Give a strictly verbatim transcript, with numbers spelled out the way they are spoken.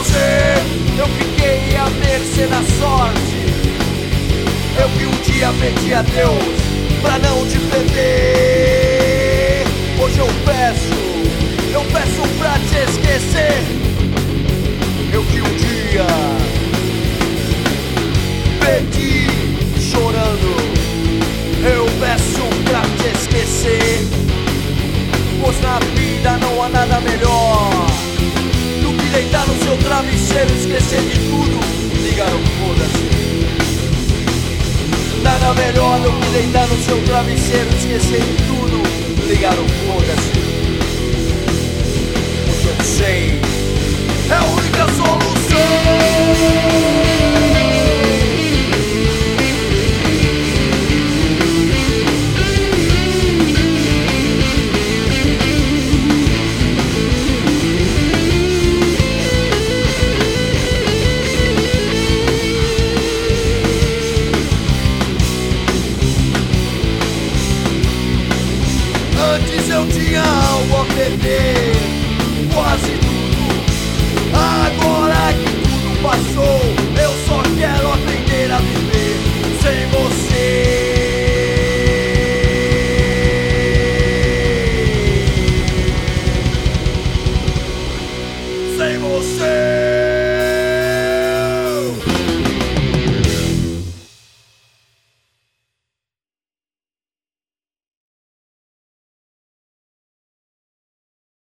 você eu fiquei à mercê da sorte. Eu que um dia pedi a Deus pra não te perder. Hoje eu peço, eu peço pra te esquecer. Eu que um dia pedi chorando. Eu peço pra te esquecer, pois na vida não há nada melhor do que deitar no seu travesseiro e esquecer de tudo. Ligar o foda-se. Nada melhor do que deitar no seu travesseiro e esquecer de tudo. Ligar o foda-se. Porque eu sei, é a única solução. Antes eu tinha algo a perder, quase tudo. Agora que tudo passou, eu só quero aprender a viver sem você. Sem você.